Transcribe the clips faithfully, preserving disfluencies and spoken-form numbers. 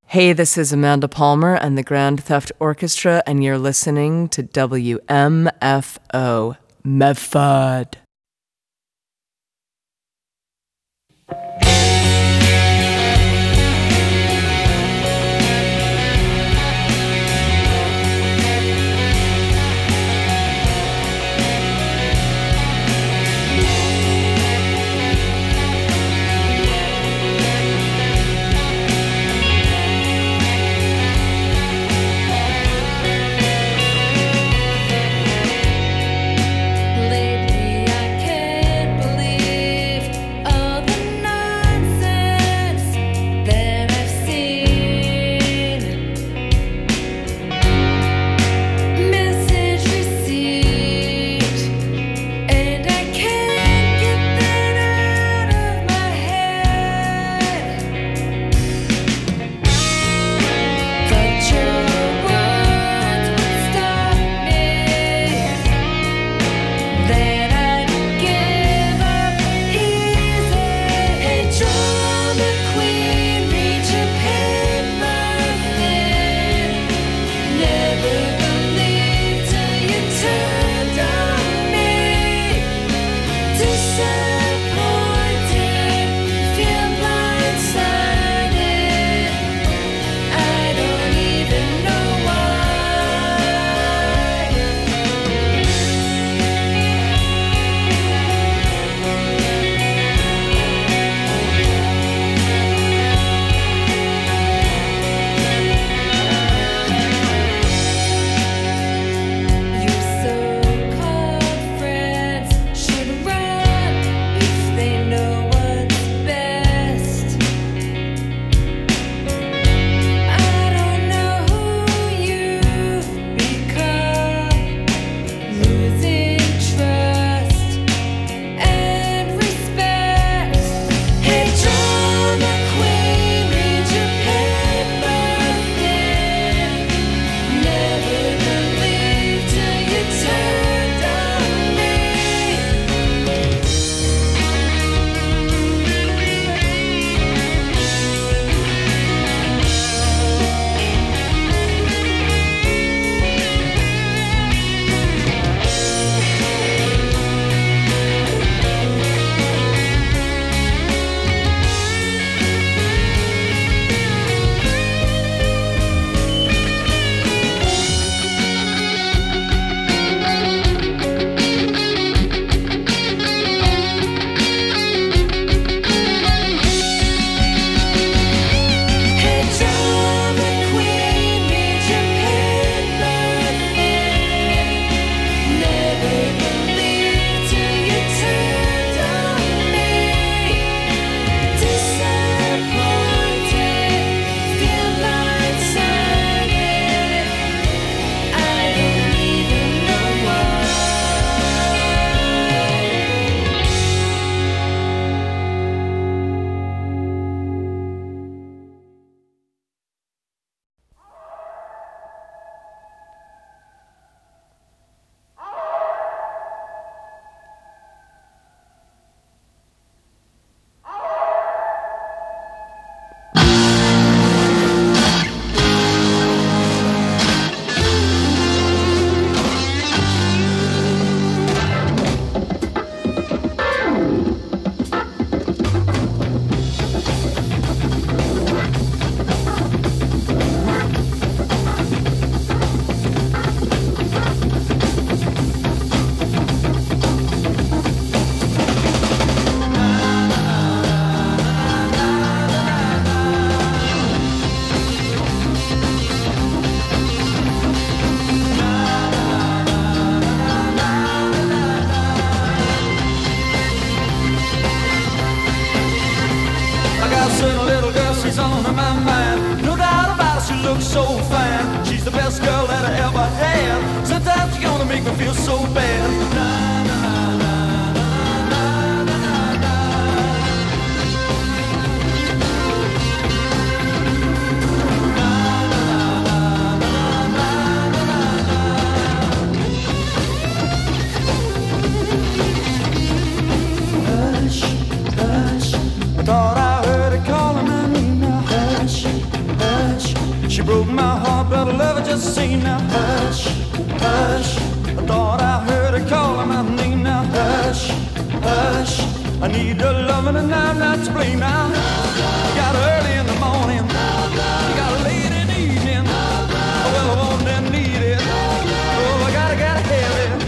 Hey, this is Amanda Palmer and the Grand Theft Orchestra, and you're listening to W M F O, Medford. Thought I heard it calling my name. Now hush, hush. just saying now, hush, hush. I thought I heard her calling my name now, hush, hush. I need her loving and I'm not to blame now. You got her early in the morning, you got her late in the evening. Oh, well, I want and need it. Oh, I gotta, gotta have it.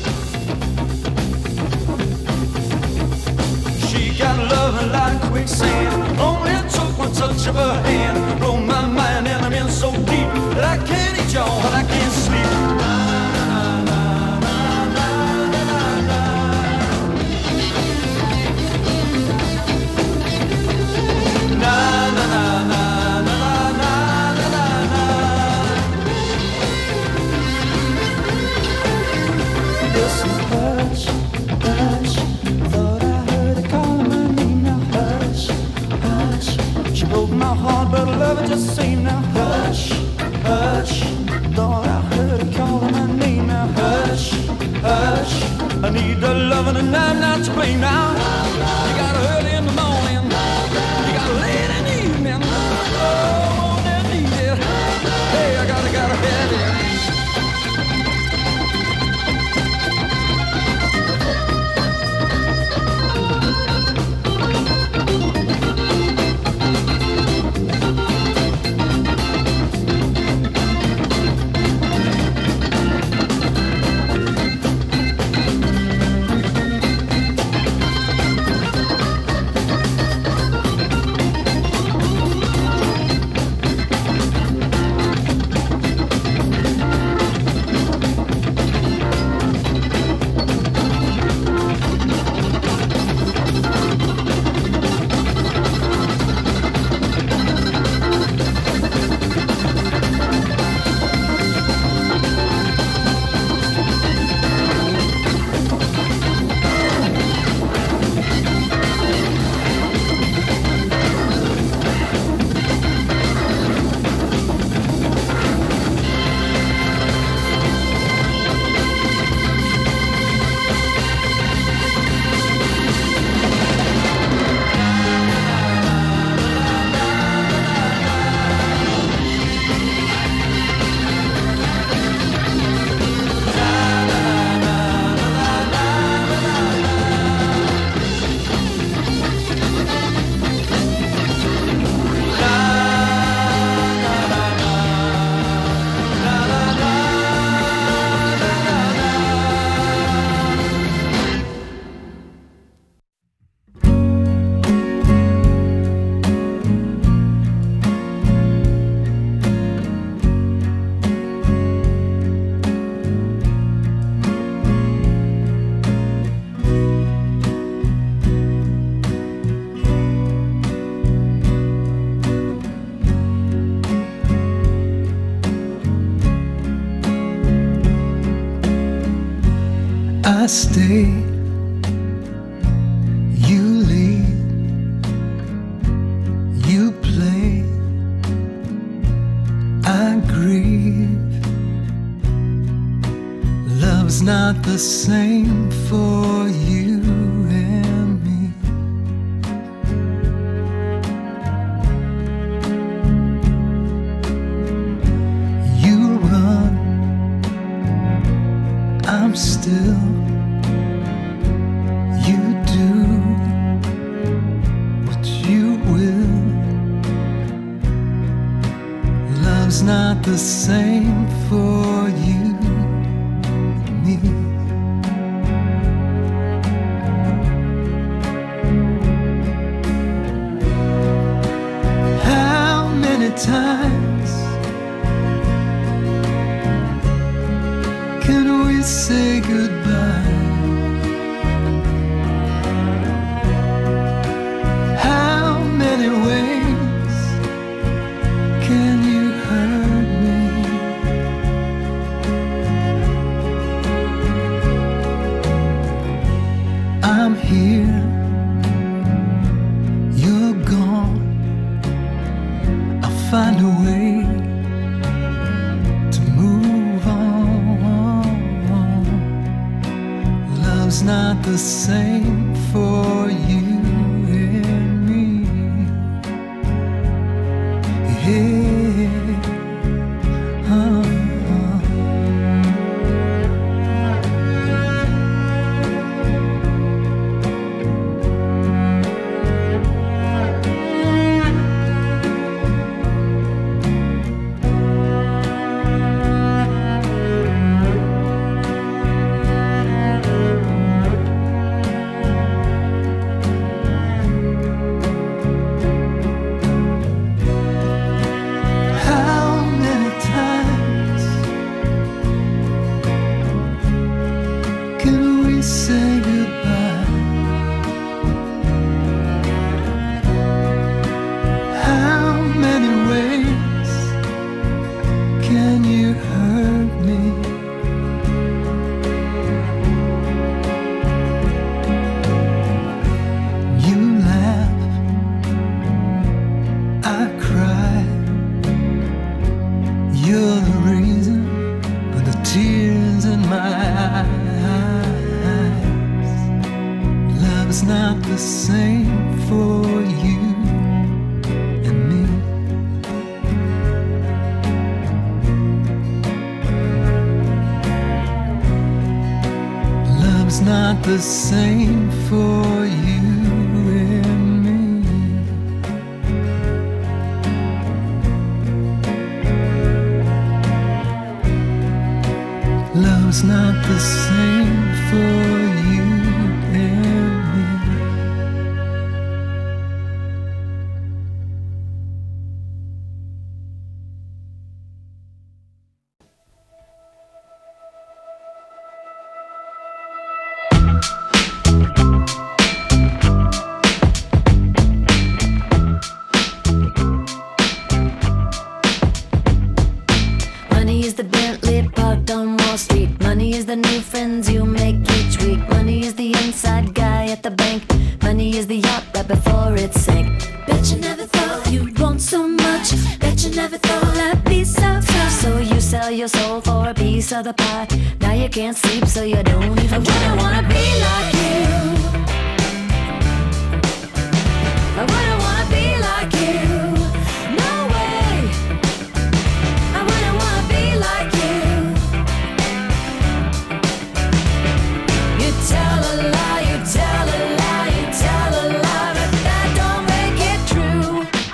She got loving like quicksand. Only took one touch of her hand. Blow my mind and I'm in so deep that I can't eat y'all and I can't sleep. My heart, but love it just saying now, hush, hush. Thought I heard her calling my name now, hush, hush. I need the loving and I'm not to blame now. You got her early in the morning, you got her late in the evening. Oh, won't I need it? Hey, I gotta, gotta have it. I stay, you lead, you play, I grieve. Love's not the same for you and me. You run, I'm still. You do what you will. Love's not the same for you and me. How many times can we say goodbye? I'm here, you're gone. I'll find a way to move on. Love's not the same for you and me. Yeah. Oh. Love's not the same for you and me. Love's not the same for you and me. Love's not the same for you and me. Money is the Bentley parked on Wall Street. Money is the new friends you make each week. Money is the inside guy at the bank. Money is the yacht right before it sank. Bet you never thought you'd want so much. Bet you never thought that'd be so tough. So you sell your soul for a piece of the pie. Now you can't sleep so you don't even try. I wouldn't wanna be like you. I wouldn't wanna be like you. No way. I wouldn't wanna be like you. You tell a lie, you tell a lie, you tell a lie, but that don't make it true.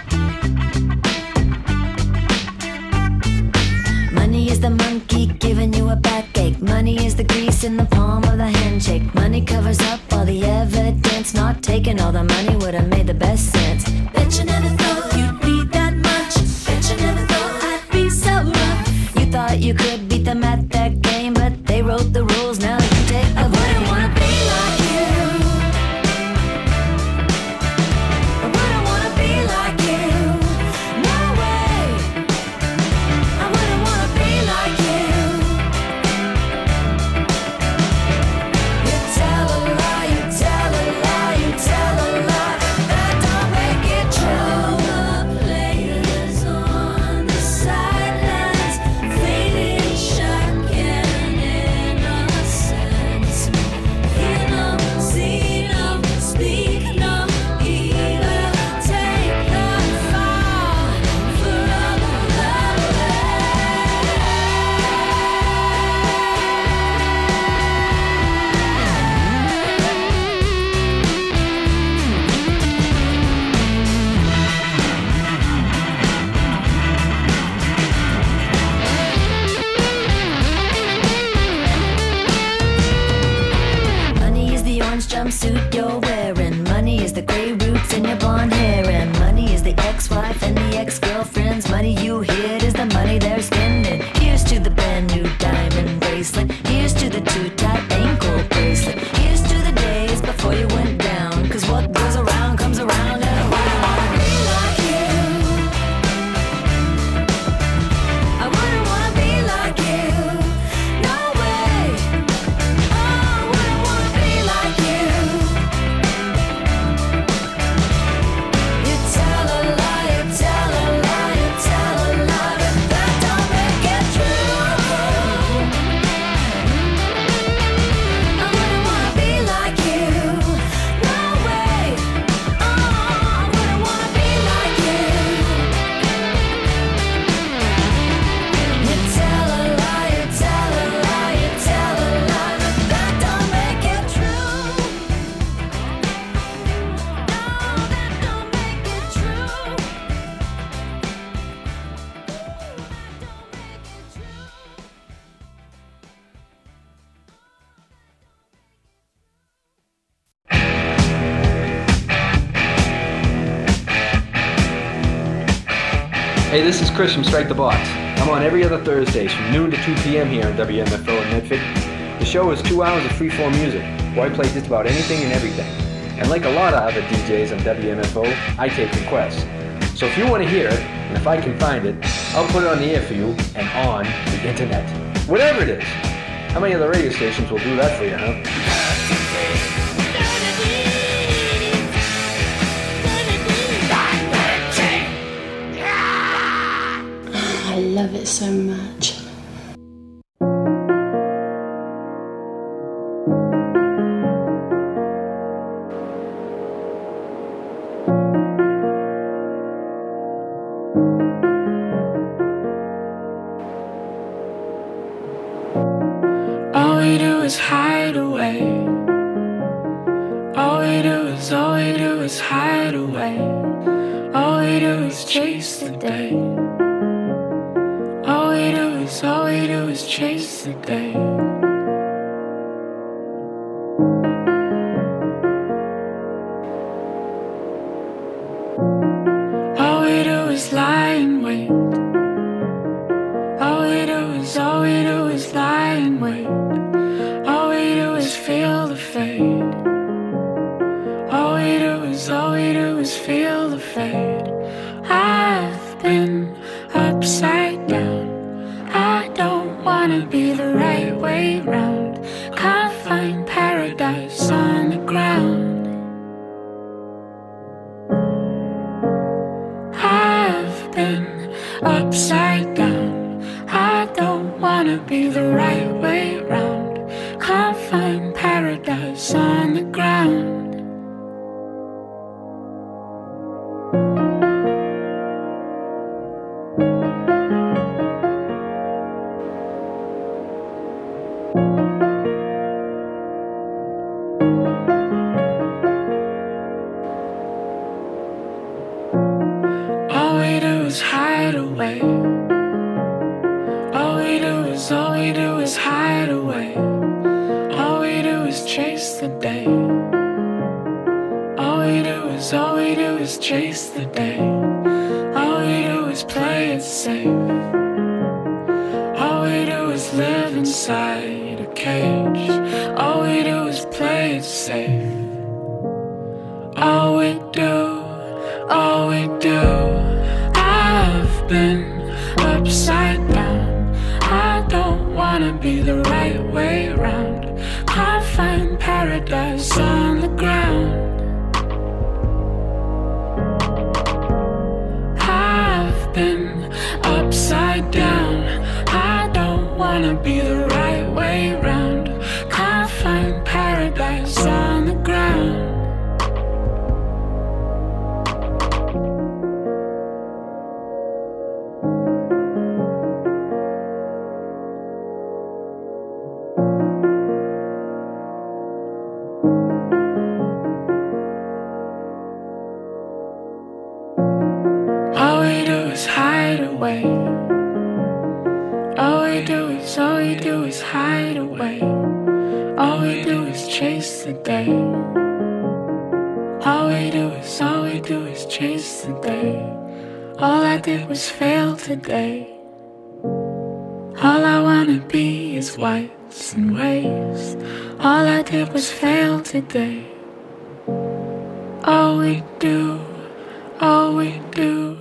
Money is the monkey giving you a backache. Money is the grease in the palm of the handshake. Money covers up all the evidence. Not taking all the money would have made the best sense. Bet you never thought you'd be that much. Bet you never thought I'd be so rough. You thought you could beat them at that game, but they wrote the rules, now you take the blame. I wouldn't wanna be like you. I wouldn't wanna be like you. No way. I wouldn't wanna be like you. You tell a lie, you tell a lie, you tell a lie, that don't make it true. The players on the sidelines, fading shock and innocence. Hear no, see no, speak no evil. Take the fall for all of the Money is the orange jumpsuit you're wearing. Money is the gray roots in your blonde hair. And money is the ex-wife and the ex-girlfriends. Money you hid is the money they're spending. Here's to the brand new diamond bracelet. Here's to the too tight ankle bracelet. Here's to the days before you went down. Cause what goes around comes around. And I wouldn't wanna be like you. I wouldn't wanna be like you. No way. Oh, I wouldn't wanna be like you. You tell a lie, you tell a lie, you tell a lie, but that don't make it true. I wouldn't wanna be like you. No way. Oh, I wouldn't wanna be like you. You tell a lie, you tell a lie, you tell a lie, but that don't make it true. No, that don't make it true. Hey, this is Chris from Strike the Box. I'm on every other Thursdays from noon to two p.m. here on W M F O in Medford. The show is two hours of freeform music, where I play just about anything and everything. And like a lot of other D Js on W M F O, I take requests. So if you want to hear it, and if I can find it, I'll put it on the air for you and on the internet. Whatever it is. How many other radio stations will do that for you, huh? I love it so much. do is, all we do is hide away. All we do is chase the day. All we do is, all we do is chase the day. All we do is lie and wait. All we do is, all we do is lie and wait. All we do is feel the fade. All we do is, all we do is feel the fade. I've been upside down. I don't wanna be the right way round. Can't find paradise on the ground. I've been upside down. I don't wanna be the right way round. Can't find paradise on the ground. All we do is hide away. All we do is, all we do is hide away. All we do is chase the day. All we do is, all we do is chase the day. All we do is play it safe. All we do is live inside a cage. All we do is play it safe. All we do, all we do. I've been upside down. I don't wanna be the right way round. Can't find paradise on the ground. I've been upside down. I don't wanna be the right way round. Can't find paradise on the ground. All we do is hide away. All we do is, all we do is hide away. All we do is chase the day. All we do is, all we do is chase the day. All I did was fail today. All I wanna be is whites and waves. All I did was fail today. All we do, all we do.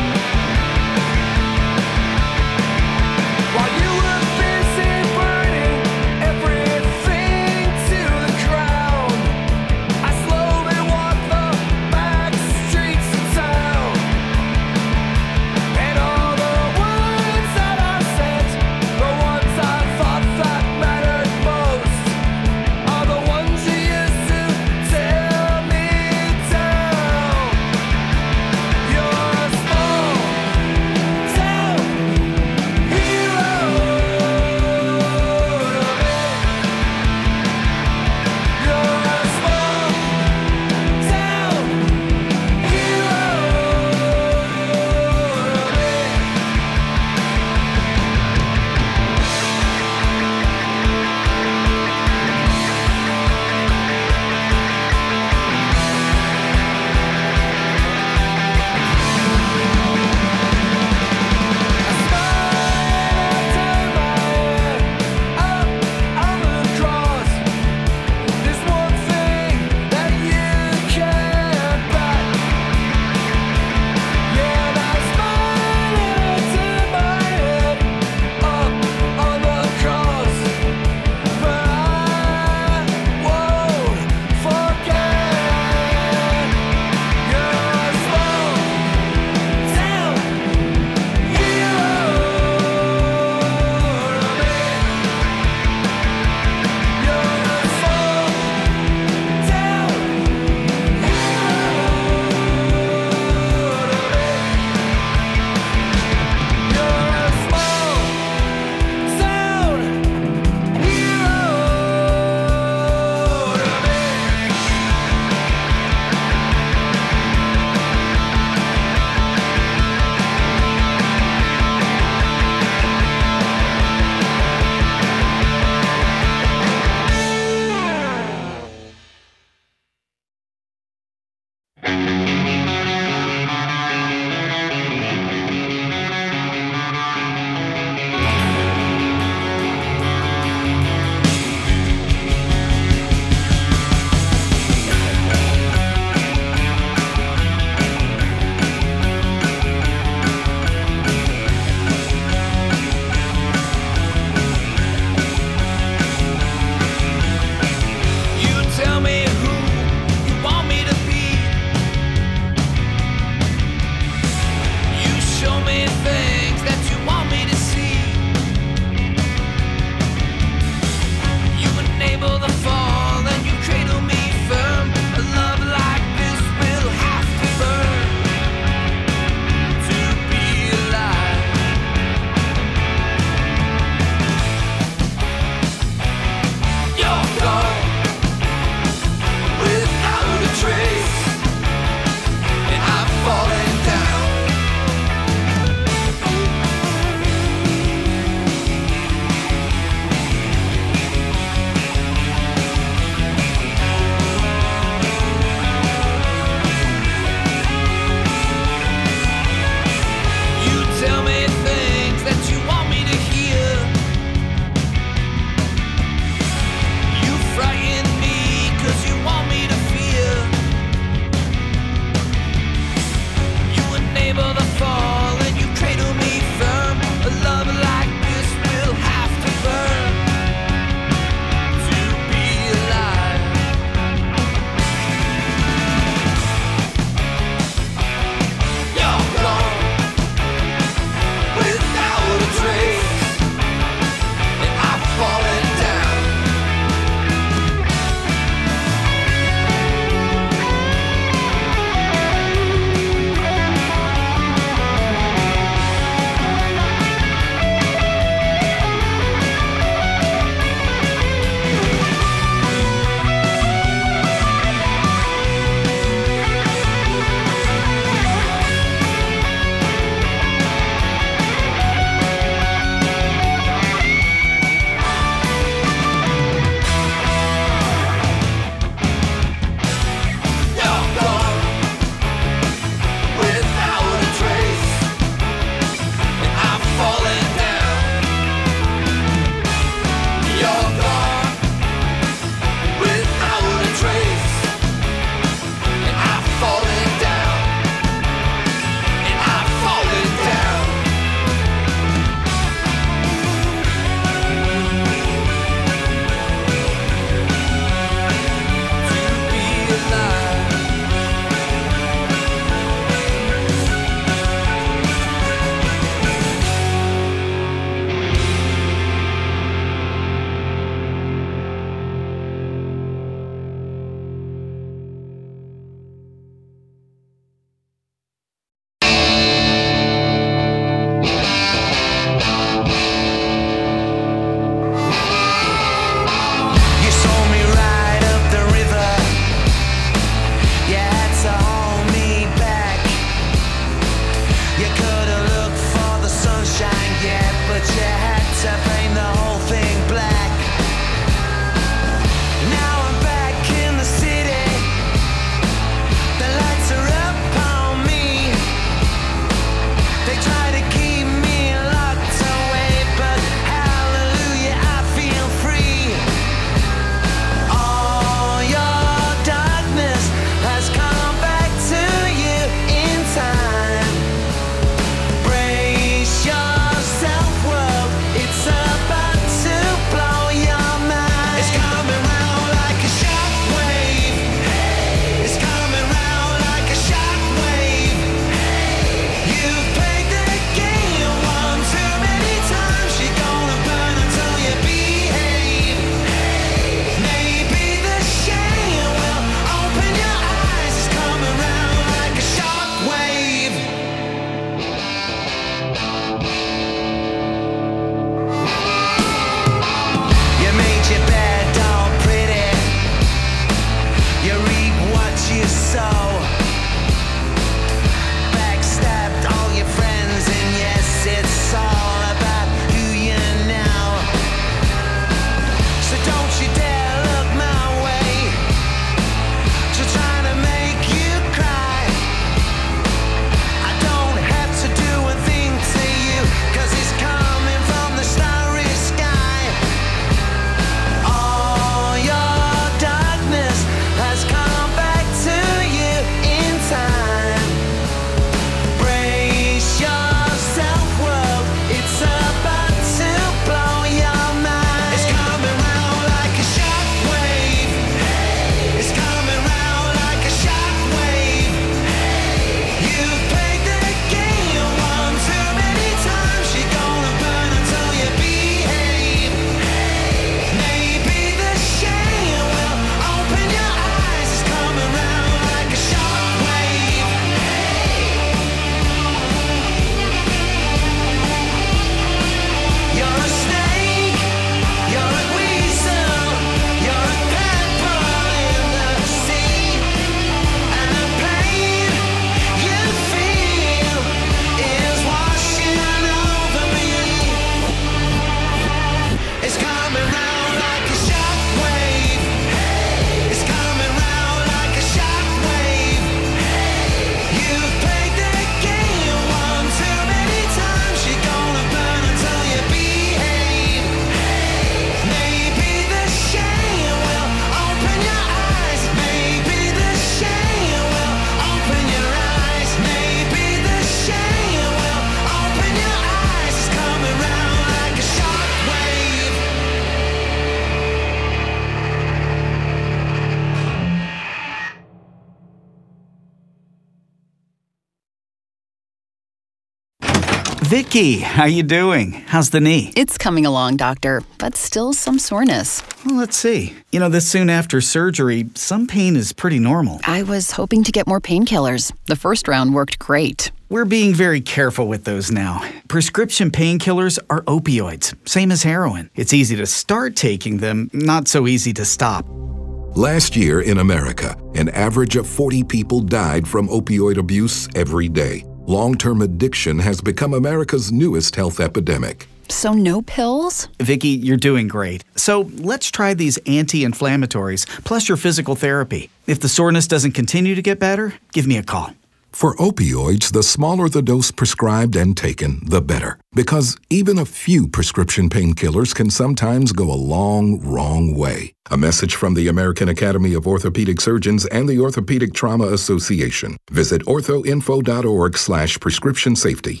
Vicky, how you doing? How's the knee? It's coming along, doctor, but still some soreness. Well, let's see. You know, this soon after surgery, some pain is pretty normal. I was hoping to get more painkillers. The first round worked great. We're being very careful with those now. Prescription painkillers are opioids, same as heroin. It's easy to start taking them, not so easy to stop. Last year in America, an average of forty people died from opioid abuse every day. Long-term addiction has become America's newest health epidemic. So no pills? Vicky, you're doing great. So let's try these anti-inflammatories, plus your physical therapy. If the soreness doesn't continue to get better, give me a call. For opioids, the smaller the dose prescribed and taken, the better. Because even a few prescription painkillers can sometimes go a long, wrong way. A message from the American Academy of Orthopedic Surgeons and the Orthopedic Trauma Association. Visit orthoinfo.org slash prescription safety.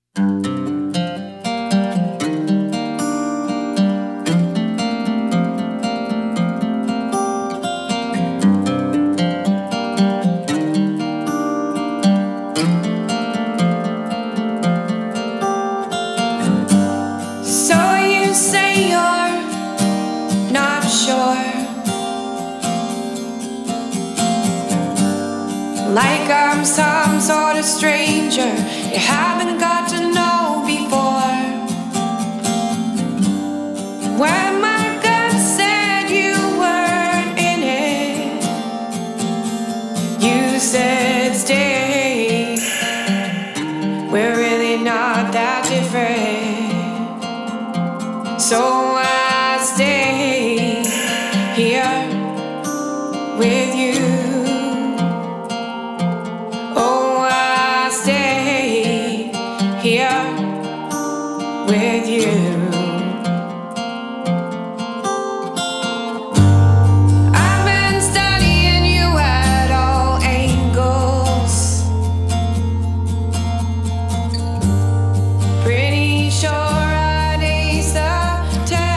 Like I'm some sort of stranger you haven't got to know before. When my gut said you weren't in it, you said stay. We're really not that different. So I stay here with you. With you, I've been studying you at all angles. Pretty sure I'd ace the test.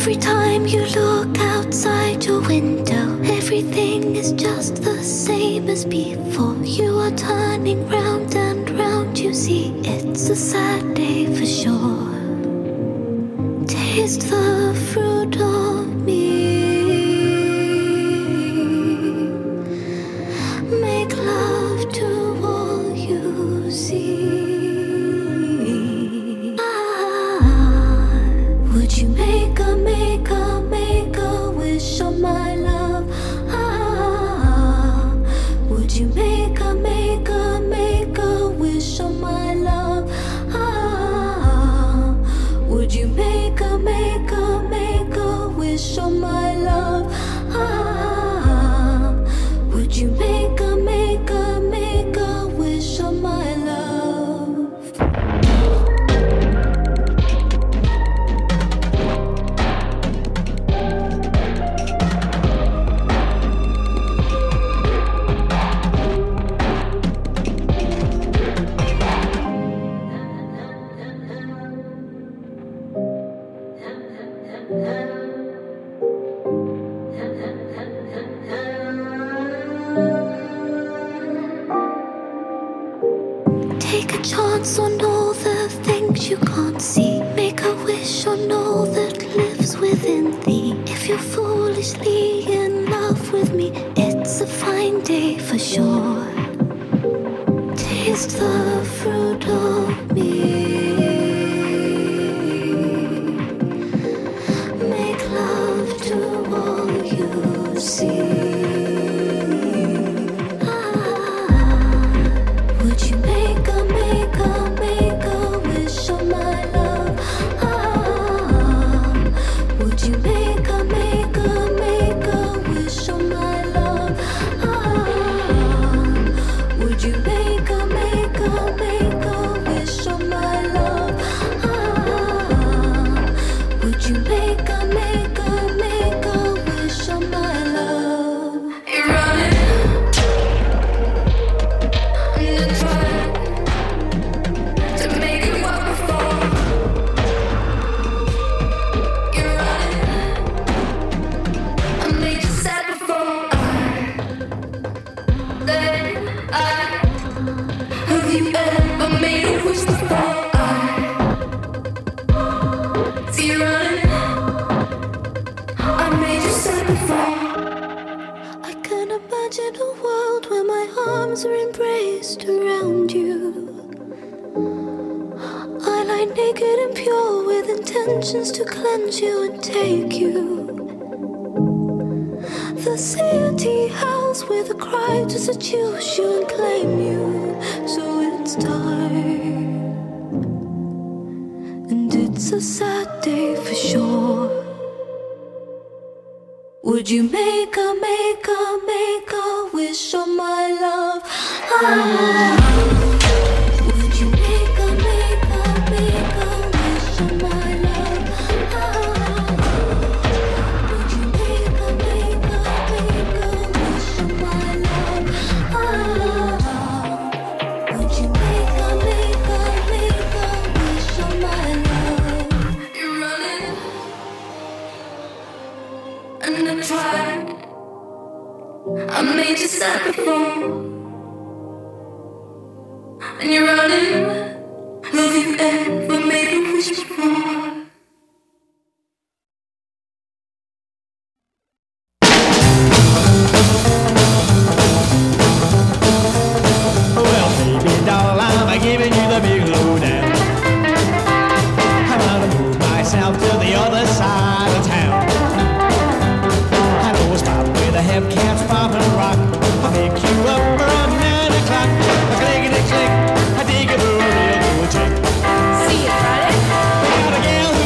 Every time you look outside your window, everything is just the same as before. You are turning round and round, you see it's a sad day for sure. Taste the fruit of me, make love to all you see. Ah, would you make a, make a, make a wish on my love? Ah, would you make a, make a, make a wish on my love? Ah, would you make a, make a, make a wish on my love? Ah, would you make a, make a, make a wish on my love? Take a chance on all the things you can't see. Make a wish on all that lives within thee. If you're foolishly in love with me, it's a fine day for sure. Taste the fruit of me, make love to all you see. Would you make a, make a, make a wish on my love? Ah, would you make a, make a, make a wish on my love? Ah, would you make a, make a, make a wish on my love? Ah, would you make a, make a, make a wish on my love? You're running. I can imagine a world where my arms are embraced around you. I lie naked and pure with intentions to cleanse you and take you. The city house with a cry to seduce you and claim you. So it's time, and it's a sad day for sure. Would you make a, make a, make a wish on my love? Ah. Would you make a, make a, make a wish on my love? Ah. Would you make a, make a, make a wish on my love? Ah. Would you make a, make a, make a wish on my love? You're running. And I tried. I made you sad before, and you're running. Love you ever made a wish before? Well, baby doll, I'm giving you the big lowdown. I'm gonna move myself to the other side of town. I know a spot where the hepcats pop and rock. I'll pick you up around nine o'clock. A clickety click, I dig it a real good chick. See you Friday. I got a gal who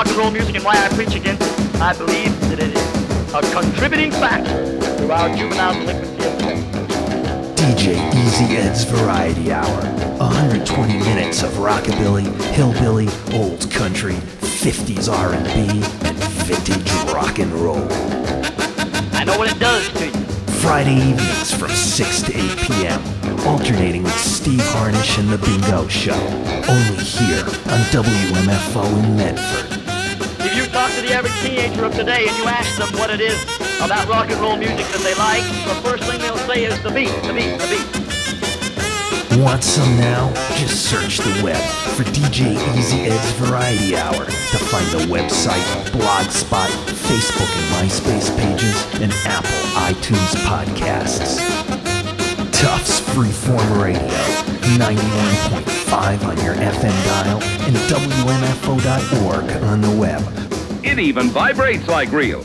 rock and roll music and why I preach against it, I believe that it is a contributing factor to our juvenile delinquency of today. D J Easy Ed's Variety Hour. one hundred twenty minutes of rockabilly, hillbilly, old country, fifties R and B, and vintage rock and roll. I know what it does to you. Friday evenings from six to eight p.m. Alternating with Steve Harnish and The Bingo Show. Only here on W M F O in Medford. If you talk to the average teenager of today and you ask them what it is about rock and roll music that they like, the first thing they'll say is the beat, the beat, the beat. Want some now? Just search the web for D J Easy Ed's Variety Hour to find the website, Blogspot, Facebook and MySpace pages, and Apple iTunes podcasts. Tufts Freeform Radio, ninety-one point five on your F M dial, and W M F O dot org on the web. It even vibrates like real.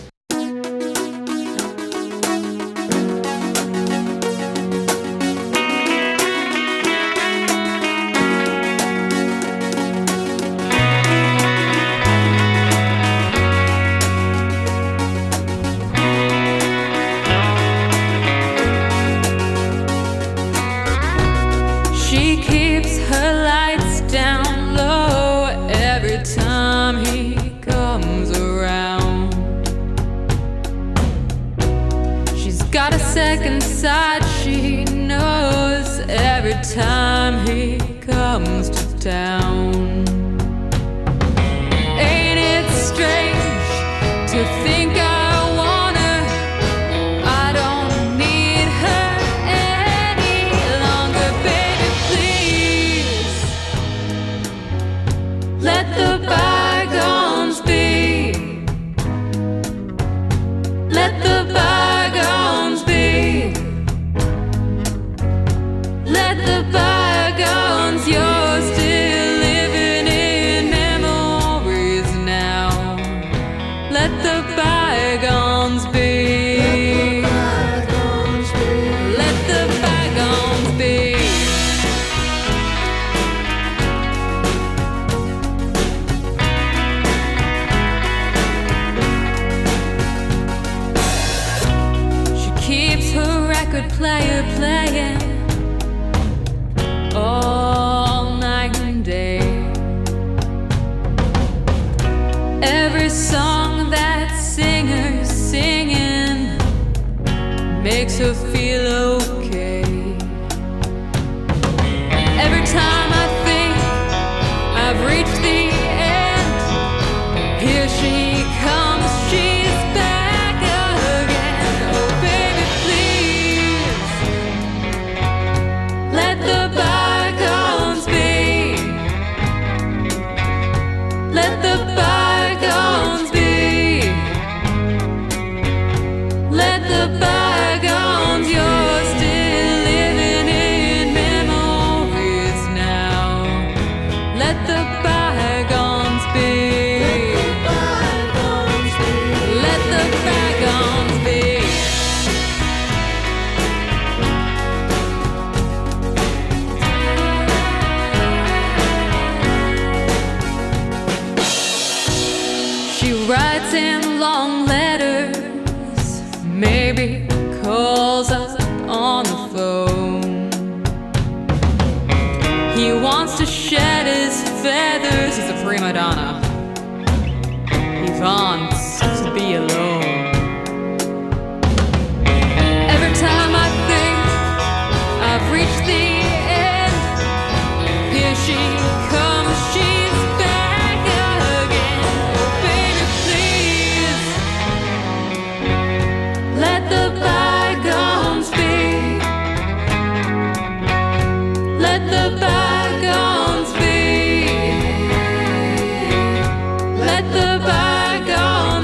She keeps her lights down low every time he comes around. She's got a second side, she knows every time he comes to town. Ain't it strange to think I want her? I don't need her any longer, baby, please. Let the bygones be. Let the bygones be. Let the bygones, you're still living in memories now. Let the bygones be. Let the bygones be. She keeps her record player playing all night and day. Every song that singer's singing makes her feel okay. Every time I think I've reached the end, here she comes, she's back again. Oh baby, please, let the bygones be. Let the bygones be. Let the bygones, you're still living in memories now. Let the bygones be. Let the bygones be. She writes in long letters, maybe calls up on the phone. He wants to shed his feathers, he's a prima donna. He wants to be alone. Every time I think I've reached the end, here she comes, she's back again. Oh baby, please, let the bygones be. Let the bygones be. Let the bygones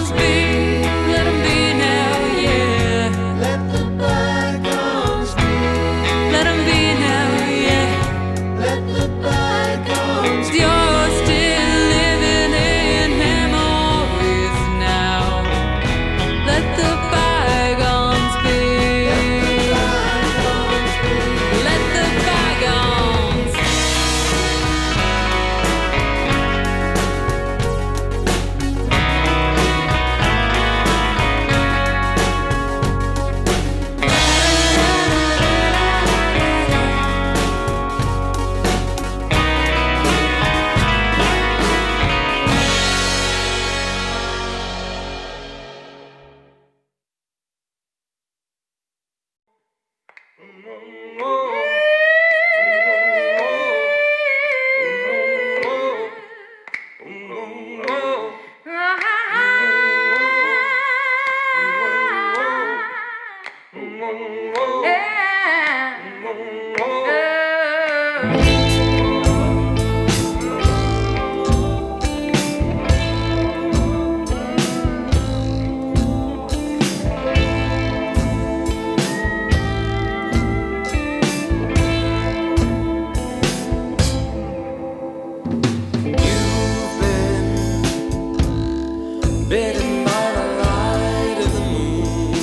Bitten by the light of the moon.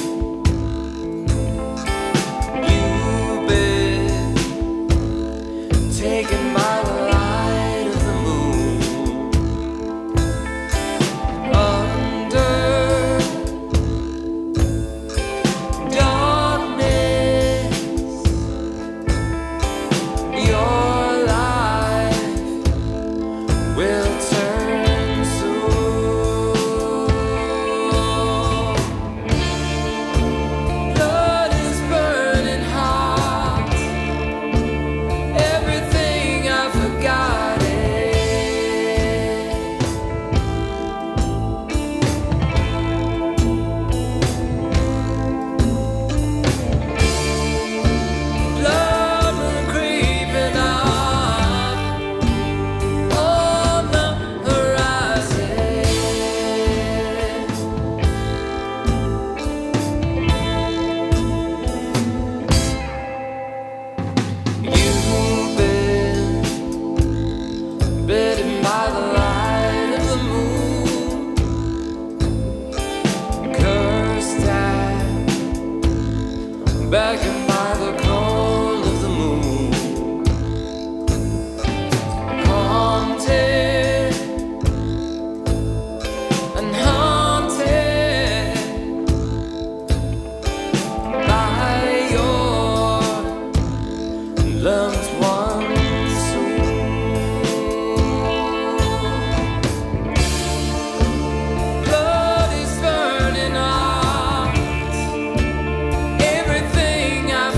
You've been taken by the light of the moon. Under darkness, your life will turn soon. Blood is burning hot. Everything I forgot it. Blood will creeping up on the horizon. You've been bitten by the light of the moon, cursed at, beckoned by the cold of the moon, haunted and haunted by your loved ones soon. Blood is burning hot. Everything I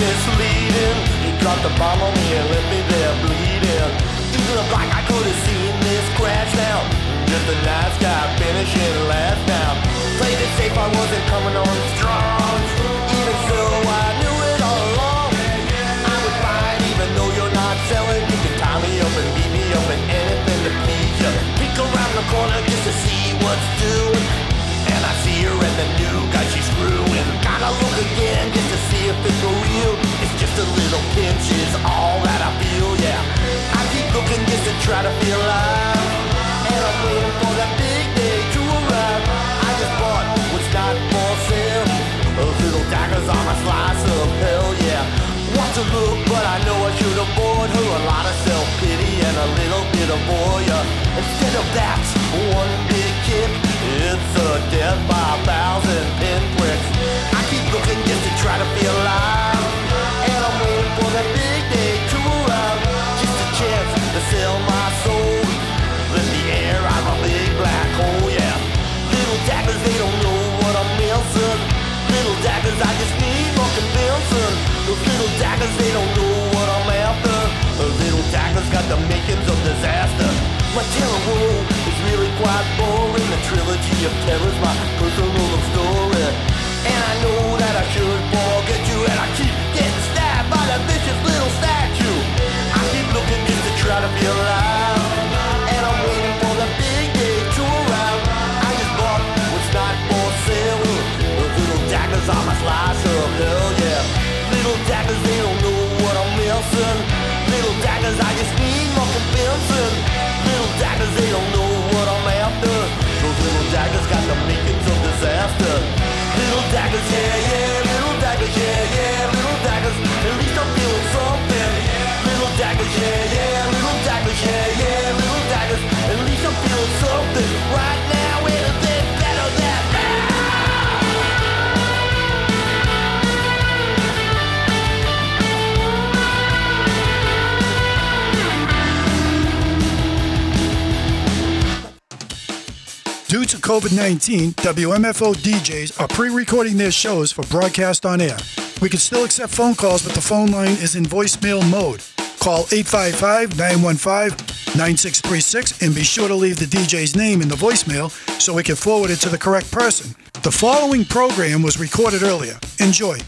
misleading. He dropped the bomb on me and left me there bleeding. Didn't look like I could have seen this crash now. Just a nice guy finishing last now. Played it safe, I wasn't coming on strong. Even so, I knew it all along. I would fight even though you're not selling. You can tie me up and beat me up and anything to please you. Peek around the corner just to see what's doing. And I see her and the new guy she's screwing. Gotta look again just to see if it's for real. It's just a little pinch is all that I feel, yeah. I keep looking just to try to feel alive. And I'm waiting for that big day to arrive. I just bought what's not for sale. Those little daggers on my slice of hell, yeah. Want to look, but I know I should avoid her. A lot of self-pity and a little bit of voyeur. Instead of that, one big kick, it's a death by a thousand pinpricks. I keep looking just to try to feel alive. And I'm waiting for that big day to arrive. Just a chance to sell my soul. Let the air out of a big black hole, yeah. Little daggers, they don't know what I'm missing. Little daggers, I just need more convincing. Those little daggers, they don't know what I'm after. Those little daggers got the makings of disaster. My terror world is really quite boring. The trilogy of terror's my personal love story. And I know that I should forget you. And I keep getting stabbed by that vicious little statue. I keep looking just to try to feel alive. And I'm waiting for the big day to arrive. I just bought what's not for sale. Those little daggers on my slice of hell, yeah. Little daggers, they don't know what I'm missing. Little daggers, I just need more convincing. Little daggers, they don't know what I'm after. Those little daggers got the makings of disaster. Little daggers, yeah, yeah. Little daggers, yeah, yeah. Little daggers, at least I'm feeling something. Little daggers, yeah, yeah. Little daggers, yeah, yeah. Little daggers, at least I'm feeling something. Right now, anything better than that. Due to COVID nineteen, W M F O D Js are pre-recording their shows for broadcast on air. We can still accept phone calls, but the phone line is in voicemail mode. Call eight five five, nine one five, nine six three six and be sure to leave the D J's name in the voicemail so we can forward it to the correct person. The following program was recorded earlier. Enjoy.